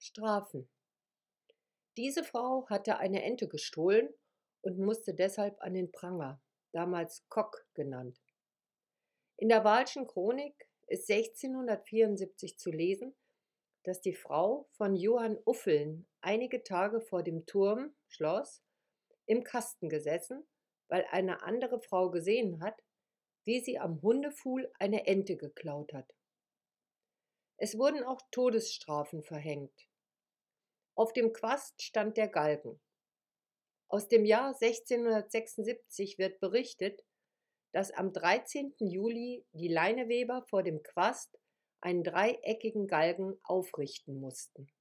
Strafen. Diese Frau hatte eine Ente gestohlen und musste deshalb an den Pranger, damals Kock genannt. In der Wahlschen Chronik ist 1674 zu lesen, dass die Frau von Johann Uffeln einige Tage vor dem Turm, Schloss, im Kasten gesessen, weil eine andere Frau gesehen hat, wie sie am Hundefuhl eine Ente geklaut hat. Es wurden auch Todesstrafen verhängt. Auf dem Quast stand der Galgen. Aus dem Jahr 1676 wird berichtet, dass am 13. Juli die Leineweber vor dem Quast einen dreieckigen Galgen aufrichten mussten.